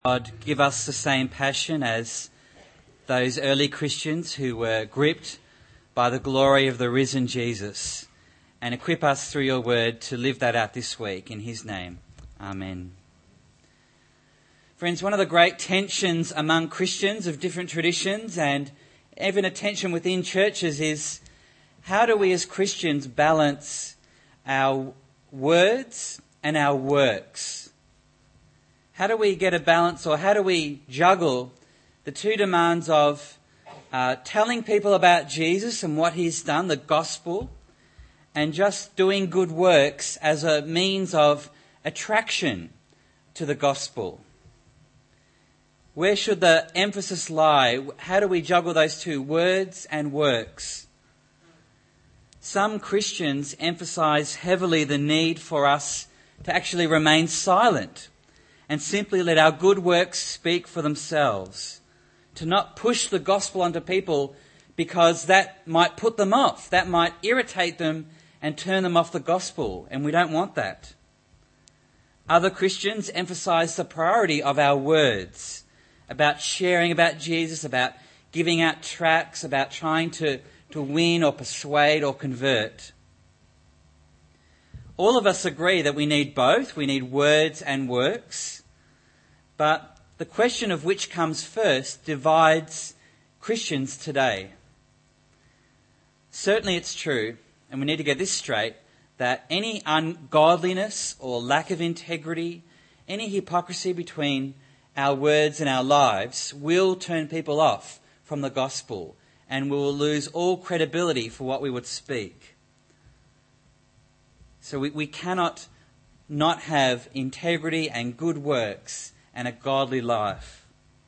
God, give us the same passion as those early Christians who were gripped by the glory of the risen Jesus, and equip us through your word to live that out this week. In his name, amen. Friends, one of the great tensions among Christians of different traditions and even a tension within churches is how do we as Christians balance our words and our works? How do we get a balance, or how do we juggle the two demands of telling people about Jesus and what he's done, the gospel, and just doing good works as a means of attraction to the gospel? Where should the emphasis lie? How do we juggle those two, words and works? Some Christians emphasize heavily the need for us to actually remain silent and simply let our good works speak for themselves, to not push the gospel onto people because that might put them off, that might irritate them and turn them off the gospel, and we don't want that. Other Christians emphasize the priority of our words, about sharing about Jesus, about giving out tracts, about trying to win or persuade or convert. All of us agree that we need both. We need words and works. But the question of which comes first divides Christians today. Certainly it's true, and we need to get this straight, that any ungodliness or lack of integrity, any hypocrisy between our words and our lives will turn people off from the gospel, and we will lose all credibility for what we would speak. So we cannot not have integrity and good works and a godly life.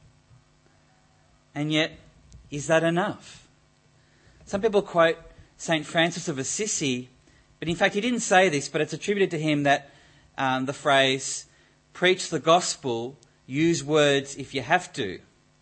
And yet, is that enough? Some people quote St. Francis of Assisi, but in fact he didn't say this, but it's attributed to him that the phrase, preach the gospel, use words if you have to.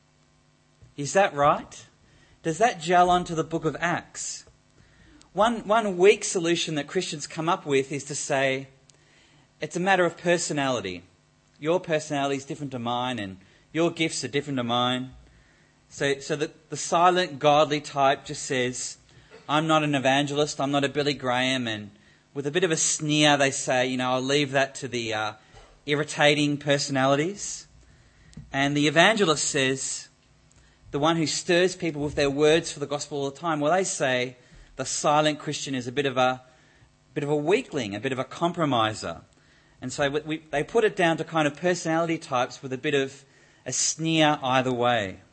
Is that right? Does that gel onto the book of Acts? One weak solution that Christians come up with is to say, it's a matter of personality. Your personality is different to mine, and your gifts are different to mine. So the silent, godly type just says, I'm not an evangelist, I'm not a Billy Graham, and with a bit of a sneer they say, I'll leave that to the irritating personalities. And the evangelist says, the one who stirs people with their words for the gospel all the time, well, they say the silent Christian is a bit of a weakling, a bit of a compromiser. And so they put it down to kind of personality types with a bit of a sneer either way.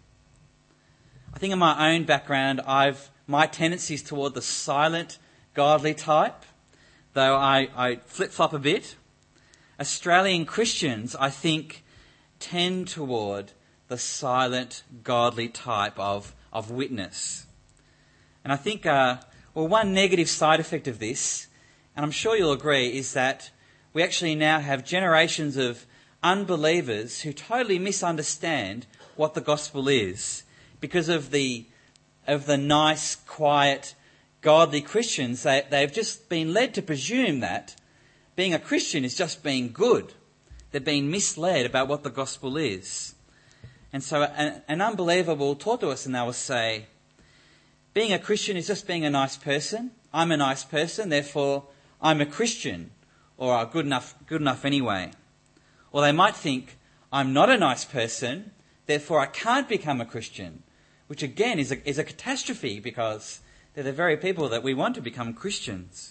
I think in my own background, my tendency is toward the silent, godly type, though I flip-flop a bit. Australian Christians, I think, tend toward the silent, godly type of witness. And I think, one negative side effect of this, and I'm sure you'll agree, is that we actually now have generations of unbelievers who totally misunderstand what the gospel is because of the nice, quiet, godly Christians. They've just been led to presume that being a Christian is just being good. They're being misled about what the gospel is. And so an unbeliever will talk to us and they will say, being a Christian is just being a nice person. I'm a nice person, therefore I'm a Christian, or good enough anyway. Or they might think, I'm not a nice person, therefore I can't become a Christian, which again is a catastrophe because they're the very people that we want to become Christians.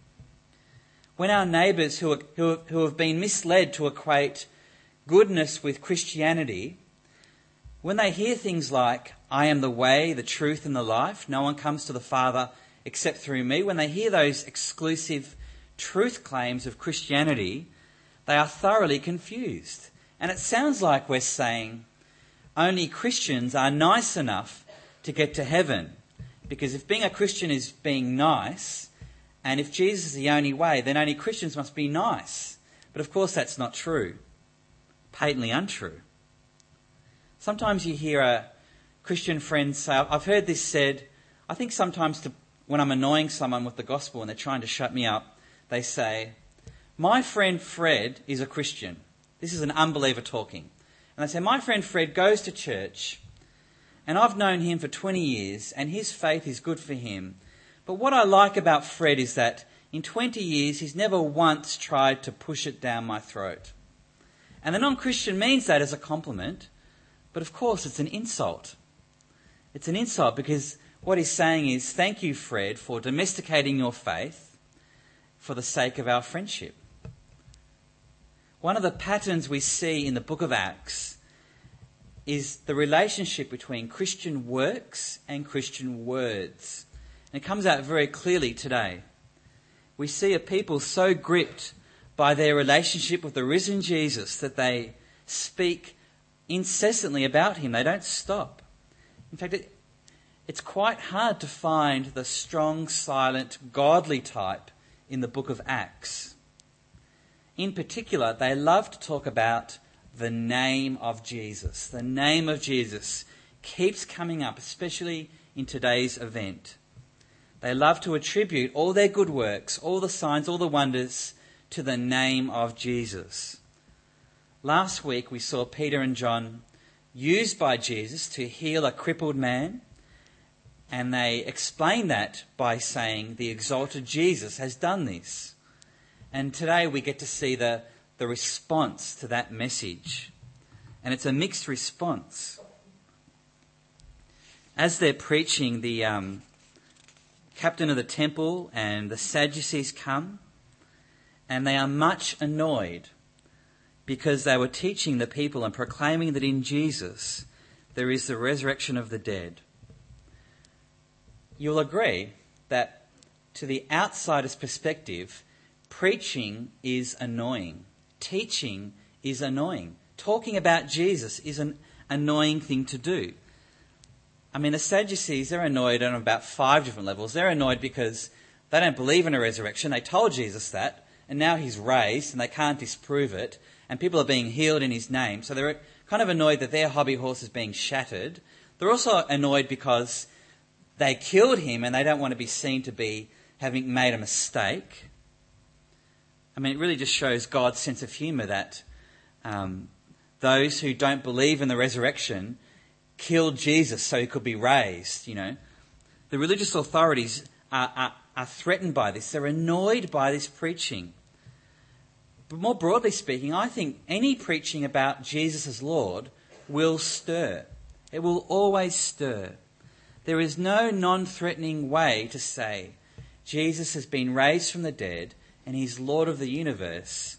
When our neighbours who have been misled to equate goodness with Christianity, when they hear things like, I am the way, the truth and the life, no one comes to the Father except through me, when they hear those exclusive truth claims of Christianity, they are thoroughly confused. And it sounds like we're saying only Christians are nice enough to get to heaven. Because if being a Christian is being nice, and if Jesus is the only way, then only Christians must be nice. But of course that's not true. Patently untrue. Sometimes you hear a Christian friend say, I've heard this said, I think sometimes when I'm annoying someone with the gospel and they're trying to shut me up, they say, my friend Fred is a Christian. This is an unbeliever talking. And they say, my friend Fred goes to church, and I've known him for 20 years, and his faith is good for him. But what I like about Fred is that in 20 years, he's never once tried to push it down my throat. And the non-Christian means that as a compliment, but of course it's an insult. It's an insult because what he's saying is, thank you, Fred, for domesticating your faith for the sake of our friendship. One of the patterns we see in the book of Acts is the relationship between Christian works and Christian words. And it comes out very clearly today. We see a people so gripped by their relationship with the risen Jesus that they speak incessantly about him. They don't stop. In fact, it's quite hard to find the strong, silent, godly type in the book of Acts. In particular, they love to talk about the name of Jesus. The name of Jesus keeps coming up, especially in today's event. They love to attribute all their good works, all the signs, all the wonders to the name of Jesus. Last week we saw Peter and John used by Jesus to heal a crippled man, and they explained that by saying the exalted Jesus has done this. And today we get to see the response to that message. And it's a mixed response. As they're preaching, the captain of the temple and the Sadducees come, and they are much annoyed because they were teaching the people and proclaiming that in Jesus there is the resurrection of the dead. You'll agree that to the outsider's perspective, preaching is annoying. Teaching is annoying. Talking about Jesus is an annoying thing to do. I mean, the Sadducees, they're annoyed on about 5 different levels. They're annoyed because they don't believe in a resurrection. They told Jesus that, and now he's raised, and they can't disprove it, and people are being healed in his name. So they're kind of annoyed that their hobby horse is being shattered. They're also annoyed because they killed him, and they don't want to be seen to be having made a mistake. I mean, it really just shows God's sense of humour that those who don't believe in the resurrection killed Jesus so he could be raised, you know. The religious authorities are threatened by this. They're annoyed by this preaching. But more broadly speaking, I think any preaching about Jesus as Lord will stir. It will always stir. There is no non-threatening way to say Jesus has been raised from the dead and he's Lord of the universe.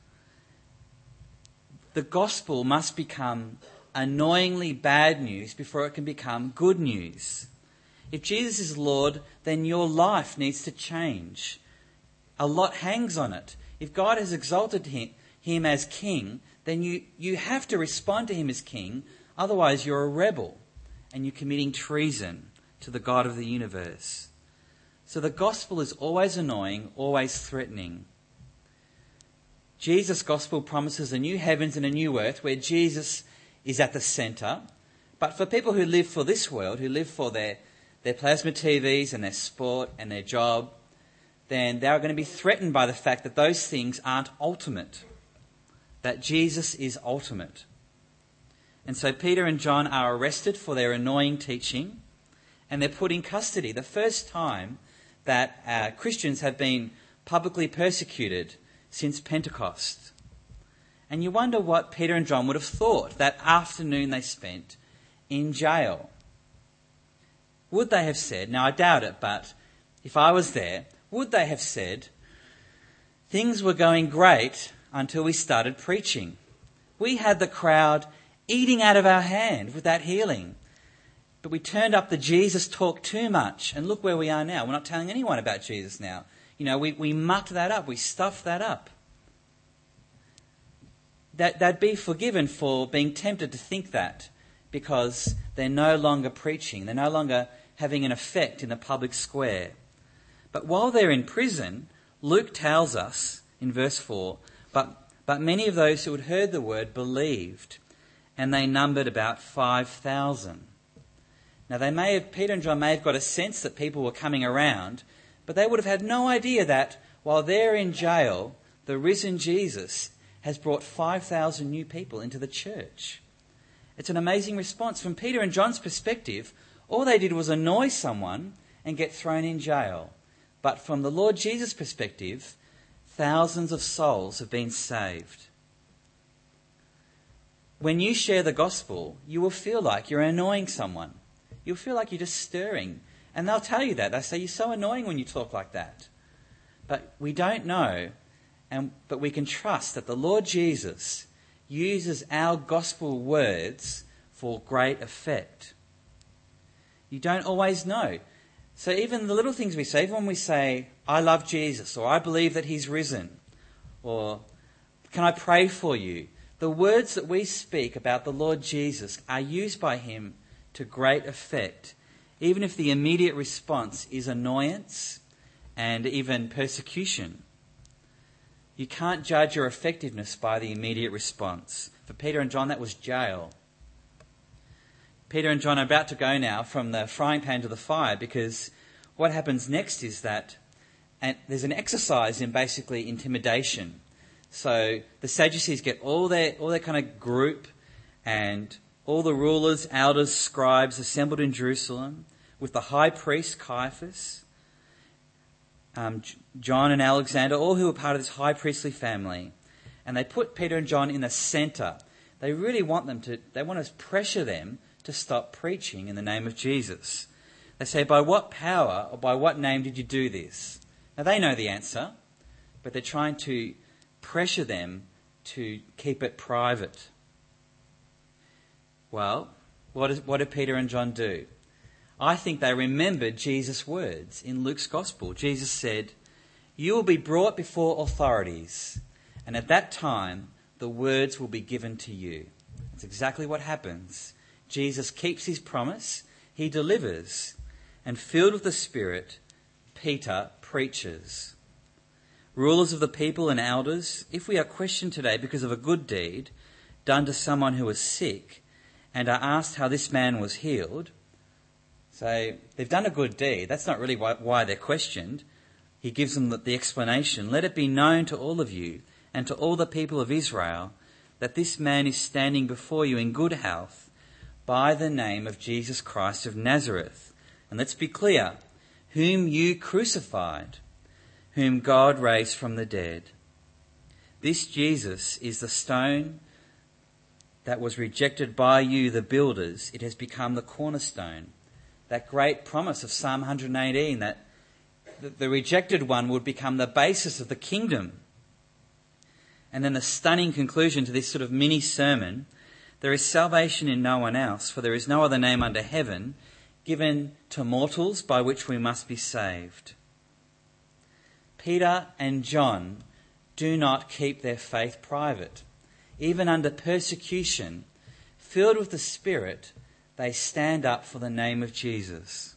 The gospel must become annoyingly bad news before it can become good news. If Jesus is Lord, then your life needs to change. A lot hangs on it. If God has exalted him as king, then you have to respond to him as king. Otherwise, you're a rebel and you're committing treason to the God of the universe. So the gospel is always annoying, always threatening. Jesus' gospel promises a new heavens and a new earth where Jesus is at the centre. But for people who live for this world, who live for their plasma TVs and their sport and their job, then they are going to be threatened by the fact that those things aren't ultimate, that Jesus is ultimate. And so Peter and John are arrested for their annoying teaching, and they're put in custody. The first time that Christians have been publicly persecuted since Pentecost. And you wonder what Peter and John would have thought that afternoon they spent in jail. Would they have said, now I doubt it, but if I was there, would they have said, things were going great until we started preaching. We had the crowd eating out of our hand with that healing. But we turned up the Jesus talk too much, and look where we are now. We're not telling anyone about Jesus now. You know, we mucked that up, we stuffed that up. They'd be forgiven for being tempted to think that because they're no longer preaching, they're no longer having an effect in the public square. But while they're in prison, Luke tells us in verse 4, but many of those who had heard the word believed, and they numbered about 5,000. Now Peter and John may have got a sense that people were coming around, but they would have had no idea that while they're in jail, the risen Jesus has brought 5,000 new people into the church. It's an amazing response. From Peter and John's perspective, all they did was annoy someone and get thrown in jail. But from the Lord Jesus' perspective, thousands of souls have been saved. When you share the gospel, you will feel like you're annoying someone. You'll feel like you're just stirring. And they'll tell you that. They say, you're so annoying when you talk like that. But we don't know, but we can trust that the Lord Jesus uses our gospel words for great effect. You don't always know. So even the little things we say, even when we say, I love Jesus, or I believe that he's risen, or can I pray for you? The words that we speak about the Lord Jesus are used by him to great effect, even if the immediate response is annoyance and even persecution. You can't judge your effectiveness by the immediate response. For Peter and John, that was jail. Peter and John are about to go now from the frying pan to the fire, because what happens next is that there's an exercise in basically intimidation. So the Sadducees get all their kind of group and all the rulers, elders, scribes assembled in Jerusalem with the high priest Caiaphas, John and Alexander, all who were part of this high priestly family. And they put Peter and John in the centre. They really want to pressure them to stop preaching in the name of Jesus. They say, by what power or by what name did you do this? Now they know the answer, but they're trying to pressure them to keep it private. Well, what did Peter and John do? I think they remembered Jesus' words in Luke's Gospel. Jesus said, you will be brought before authorities, and at that time the words will be given to you. That's exactly what happens. Jesus keeps his promise, he delivers, and filled with the Spirit, Peter preaches. Rulers of the people and elders, if we are questioned today because of a good deed done to someone who was sick and are asked how this man was healed, so they've done a good deed. That's not really why they're questioned. He gives them the explanation. Let it be known to all of you and to all the people of Israel that this man is standing before you in good health by the name of Jesus Christ of Nazareth. And let's be clear, whom you crucified, whom God raised from the dead. This Jesus is the stone that was rejected by you, the builders. It has become the cornerstone. That great promise of Psalm 118, that the rejected one would become the basis of the kingdom. And then the stunning conclusion to this sort of mini sermon, there is salvation in no one else, for there is no other name under heaven given to mortals by which we must be saved. Peter and John do not keep their faith private. Even under persecution, filled with the Spirit, they stand up for the name of Jesus.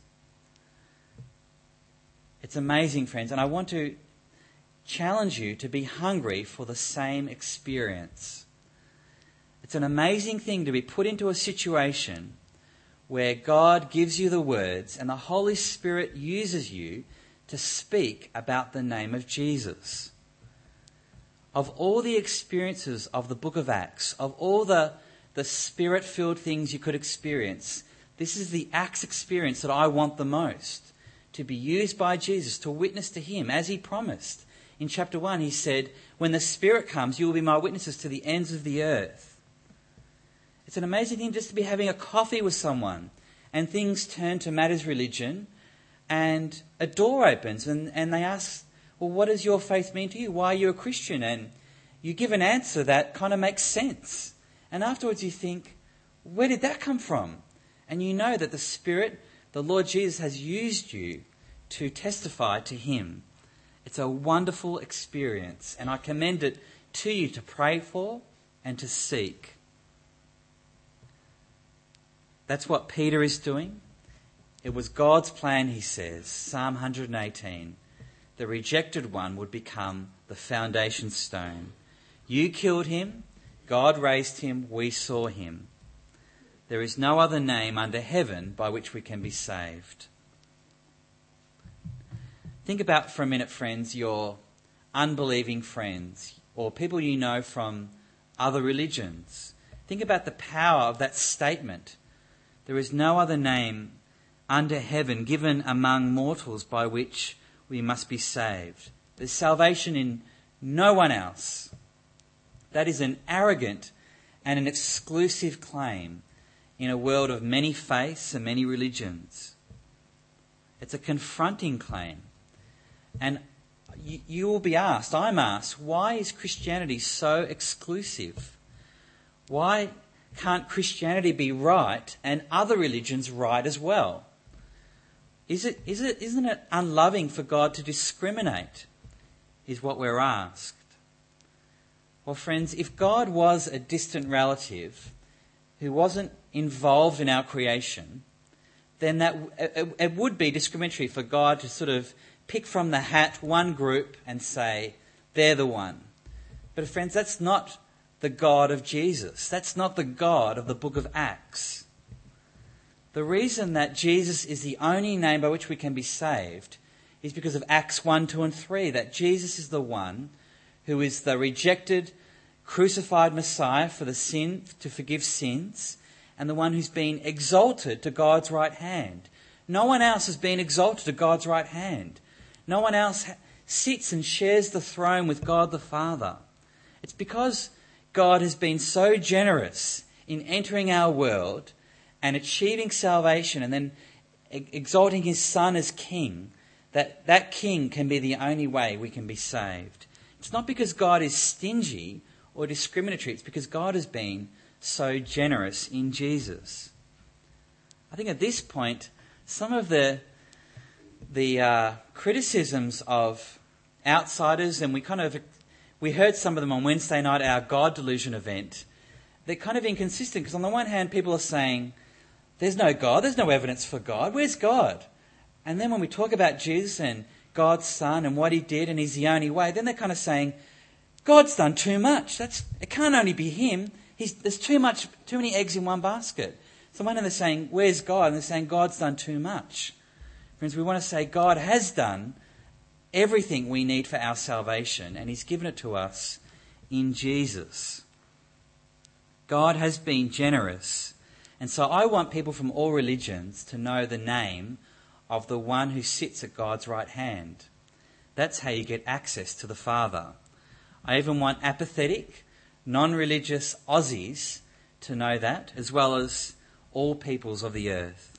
It's amazing, friends, and I want to challenge you to be hungry for the same experience. It's an amazing thing to be put into a situation where God gives you the words and the Holy Spirit uses you to speak about the name of Jesus. Of all the experiences of the book of Acts, of all the Spirit-filled things you could experience, this is the Acts experience that I want the most. To be used by Jesus, to witness to him as he promised. In chapter 1 he said, when the Spirit comes, you will be my witnesses to the ends of the earth. It's an amazing thing just to be having a coffee with someone and things turn to matters religion and a door opens and they ask, well, what does your faith mean to you? Why are you a Christian? And you give an answer that kind of makes sense. And afterwards you think, where did that come from? And you know that the Spirit, the Lord Jesus, has used you to testify to him. It's a wonderful experience, and I commend it to you to pray for and to seek. That's what Peter is doing. It was God's plan, he says, Psalm 118. The rejected one would become the foundation stone. You killed him, God raised him, we saw him. There is no other name under heaven by which we can be saved. Think about for a minute, friends, your unbelieving friends, or people you know from other religions. Think about the power of that statement. There is no other name under heaven given among mortals by which we must be saved. There's salvation in no one else. That is an arrogant and an exclusive claim in a world of many faiths and many religions. It's a confronting claim. And you will be asked, I'm asked, why is Christianity so exclusive? Why can't Christianity be right and other religions right as well? Isn't it unloving for God to discriminate, is what we're asked. Well, friends, if God was a distant relative who wasn't involved in our creation, then it would be discriminatory for God to sort of pick from the hat one group and say, they're the one. But friends, that's not the God of Jesus. That's not the God of the book of Acts. The reason that Jesus is the only name by which we can be saved is because of Acts 1, 2 and 3, that Jesus is the one who is the rejected, crucified Messiah for the sin, to forgive sins, and the one who's been exalted to God's right hand. No one else has been exalted to God's right hand. No one else sits and shares the throne with God the Father. It's because God has been so generous in entering our world and achieving salvation and then exalting his Son as King, that King can be the only way we can be saved. It's not because God is stingy or discriminatory. It's because God has been so generous in Jesus. I think at this point, some of the criticisms of outsiders, and we heard some of them on Wednesday night at our God Delusion event, they're kind of inconsistent, because on the one hand people are saying, there's no God, there's no evidence for God, where's God? And then when we talk about Jesus and God's Son and what he did and he's the only way, then they're kind of saying, God's done too much. It can't only be him. There's too many eggs in one basket. So one of them they're saying, where's God? And they're saying, God's done too much. Friends, we want to say God has done everything we need for our salvation, and he's given it to us in Jesus. God has been generous. And so I want people from all religions to know the name of the one who sits at God's right hand. That's how you get access to the Father. I even want apathetic, non-religious Aussies to know that, as well as all peoples of the earth.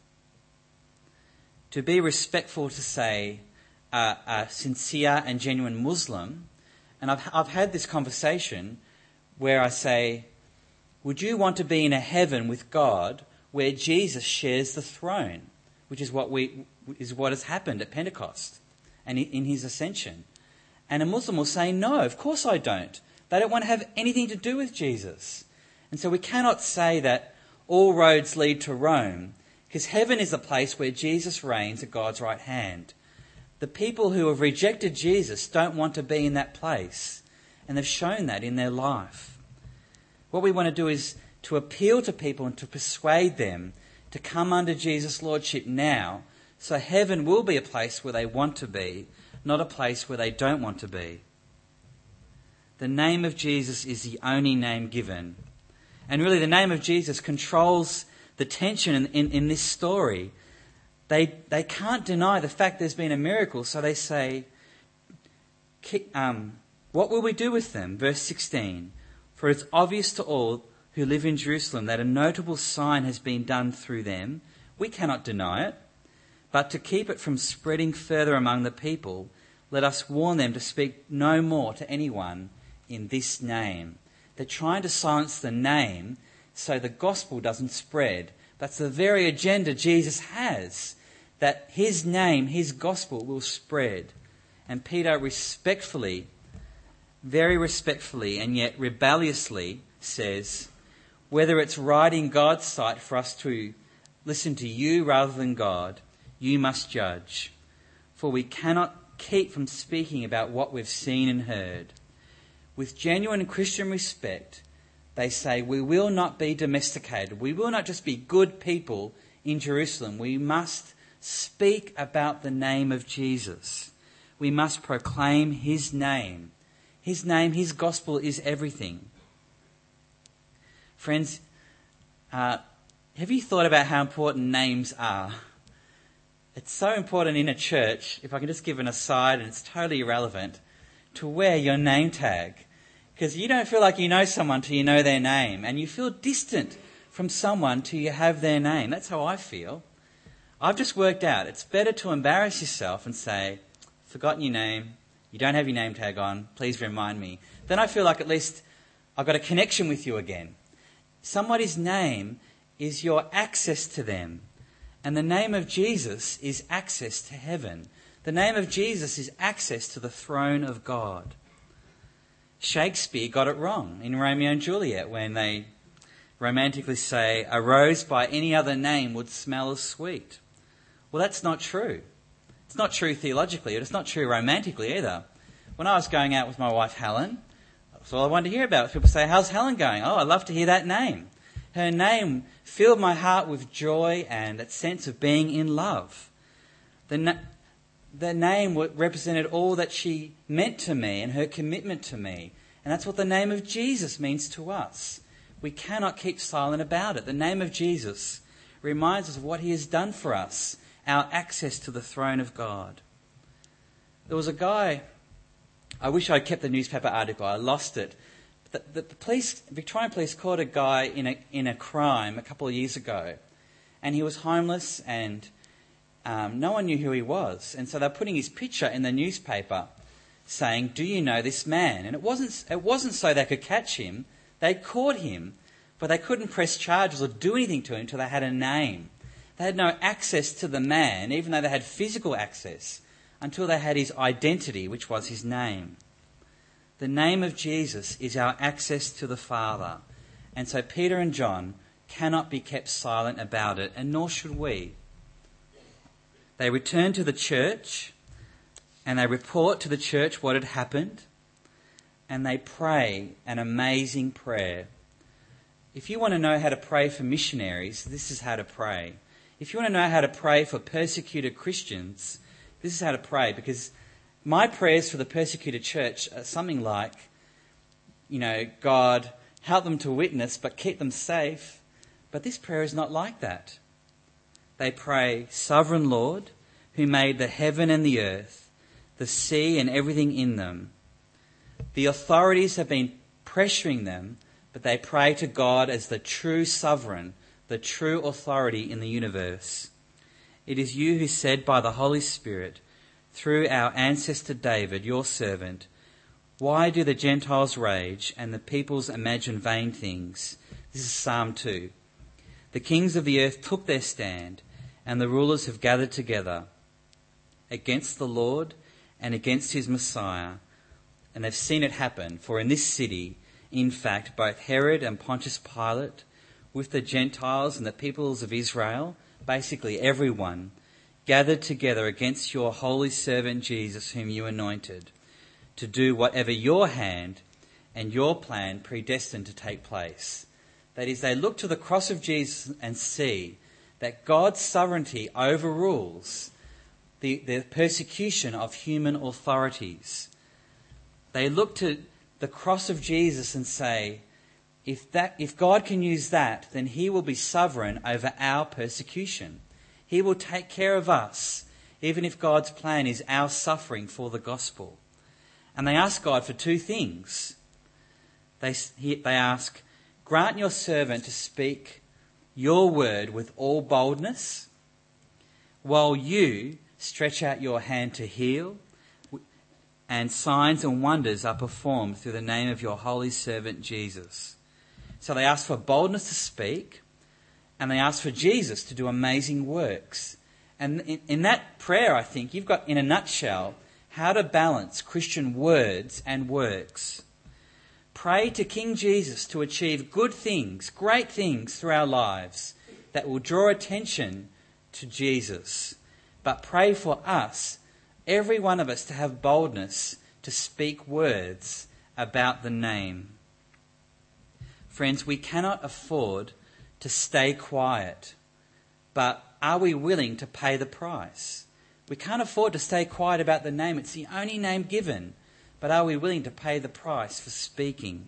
To be respectful to say a sincere and genuine Muslim, and I've had this conversation where I say, would you want to be in a heaven with God where Jesus shares the throne, which is what has happened at Pentecost and in his ascension? And a Muslim will say, no, of course I don't. They don't want to have anything to do with Jesus. And so we cannot say that all roads lead to Rome, because heaven is a place where Jesus reigns at God's right hand. The people who have rejected Jesus don't want to be in that place, and they've shown that in their life. What we want to do is to appeal to people and to persuade them to come under Jesus' lordship now, so heaven will be a place where they want to be, not a place where they don't want to be. The name of Jesus is the only name given. And really the name of Jesus controls the tension in this story. They can't deny the fact there's been a miracle, so they say, what will we do with them? Verse 16, for it's obvious to all who live in Jerusalem that a notable sign has been done through them. We cannot deny it. But to keep it from spreading further among the people, let us warn them to speak no more to anyone in this name. They're trying to silence the name so the gospel doesn't spread. That's the very agenda Jesus has, that his name, his gospel will spread. And Peter respectfully, very respectfully and yet rebelliously says, whether it's right in God's sight for us to listen to you rather than God, you must judge. For we cannot keep from speaking about what we've seen and heard. With genuine Christian respect, they say, we will not be domesticated. We will not just be good people in Jerusalem. We must speak about the name of Jesus. We must proclaim his name, His name, his gospel is everything. Friends, have you thought about how important names are? It's so important in a church, if I can just give an aside, and it's totally irrelevant, to wear your name tag. Because you don't feel like you know someone till you know their name, and you feel distant from someone till you have their name. That's how I feel. I've just worked out it's better to embarrass yourself and say, forgotten your name, you don't have your name tag on, please remind me. Then I feel like at least I've got a connection with you again. Somebody's name is your access to them. And the name of Jesus is access to heaven. The name of Jesus is access to the throne of God. Shakespeare got it wrong in Romeo and Juliet when they romantically say, a rose by any other name would smell as sweet. Well, that's not true. It's not true theologically, but it's not true romantically either. When I was going out with my wife Helen, that's all I wanted to hear about. People say, how's Helen going? Oh, I'd love to hear that name. Her name filled my heart with joy and that sense of being in love. The name represented all that she meant to me and her commitment to me. And that's what the name of Jesus means to us. We cannot keep silent about it. The name of Jesus reminds us of what he has done for us, our access to the throne of God. There was a guy, I wish I'd kept the newspaper article, I lost it. The Victorian police caught a guy in a crime a couple of years ago, and he was homeless and no one knew who he was. And so they're putting his picture in the newspaper saying, do you know this man? And it wasn't so they could catch him. They caught him, but they couldn't press charges or do anything to him until they had a name. They had no access to the man, even though they had physical access, until they had his identity, which was his name. The name of Jesus is our access to the Father. And so Peter and John cannot be kept silent about it, and nor should we. They return to the church and they report to the church what had happened, and they pray an amazing prayer. If you want to know how to pray for missionaries, this is how to pray. If you want to know how to pray for persecuted Christians, this is how to pray, because my prayers for the persecuted church are something like, God, help them to witness, but keep them safe. But this prayer is not like that. They pray, Sovereign Lord, who made the heaven and the earth, the sea and everything in them. The authorities have been pressuring them, but they pray to God as the true sovereign, the true authority in the universe. It is you who said by the Holy Spirit, through our ancestor David, your servant, why do the Gentiles rage and the peoples imagine vain things? This is Psalm 2. The kings of the earth took their stand, and the rulers have gathered together against the Lord and against his Messiah. And they've seen it happen, for in this city, in fact, both Herod and Pontius Pilate, with the Gentiles and the peoples of Israel, basically everyone, gathered together against your holy servant Jesus, whom you anointed, to do whatever your hand and your plan predestined to take place. That is, they look to the cross of Jesus and see that God's sovereignty overrules the persecution of human authorities. They look to the cross of Jesus and say, if God can use that, then he will be sovereign over our persecution. He will take care of us, even if God's plan is our suffering for the gospel. And they ask God for two things. They ask, grant your servant to speak your word with all boldness, while you stretch out your hand to heal, and signs and wonders are performed through the name of your holy servant Jesus. So they ask for boldness to speak, and they ask for Jesus to do amazing works. And in that prayer, I think, you've got, in a nutshell, how to balance Christian words and works. Pray to King Jesus to achieve good things, great things through our lives that will draw attention to Jesus. But pray for us, every one of us, to have boldness to speak words about the name. Friends, we cannot afford to stay quiet, but are we willing to pay the price? We can't afford to stay quiet about the name. It's the only name given but are we willing to pay the price for speaking?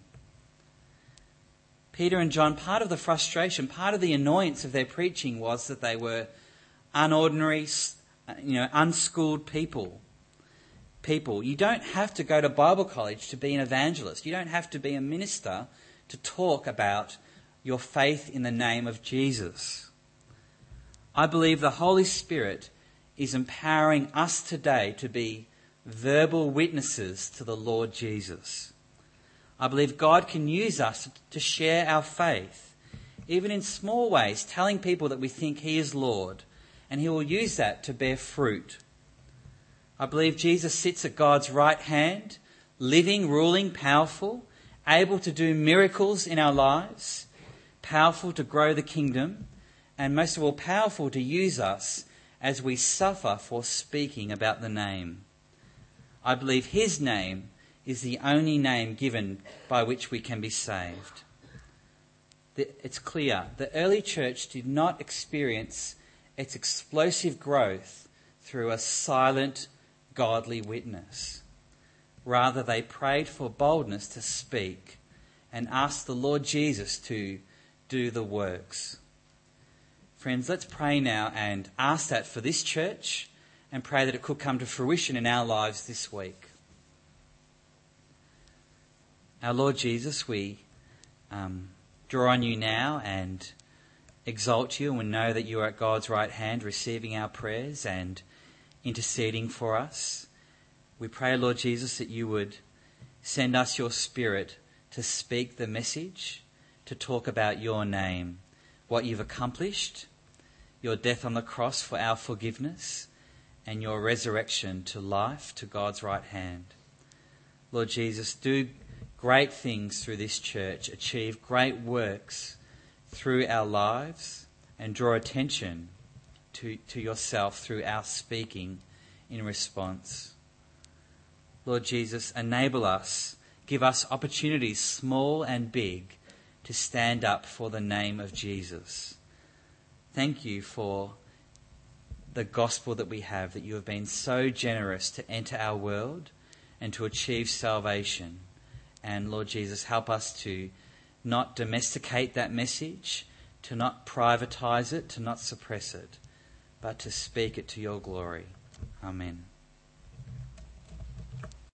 Peter and John, part of the frustration, part of the annoyance of their preaching was that they were unordinary, unschooled people. You don't have to go to Bible college to be an evangelist. You don't have to be a minister to talk about your faith in the name of Jesus. I believe the Holy Spirit is empowering us today to be verbal witnesses to the Lord Jesus. I believe God can use us to share our faith, even in small ways, telling people that we think He is Lord, and He will use that to bear fruit. I believe Jesus sits at God's right hand, living, ruling, powerful, able to do miracles in our lives, powerful to grow the kingdom, and most of all, powerful to use us as we suffer for speaking about the name. I believe His name is the only name given by which we can be saved. It's clear the early church did not experience its explosive growth through a silent, godly witness. Rather, they prayed for boldness to speak and asked the Lord Jesus to do the works. Friends, let's pray now and ask that for this church and pray that it could come to fruition in our lives this week. Our Lord Jesus, we draw on you now and exalt you, and we know that you are at God's right hand receiving our prayers and interceding for us. We pray, Lord Jesus, that you would send us your Spirit to speak the message, to talk about your name, what you've accomplished, your death on the cross for our forgiveness, and your resurrection to life to God's right hand. Lord Jesus, do great things through this church, achieve great works through our lives, and draw attention to yourself through our speaking in response. Lord Jesus, enable us, give us opportunities, small and big, to stand up for the name of Jesus. Thank you for the gospel that we have, that you have been so generous to enter our world and to achieve salvation. And Lord Jesus, help us to not domesticate that message, to not privatize it, to not suppress it, but to speak it to your glory. Amen.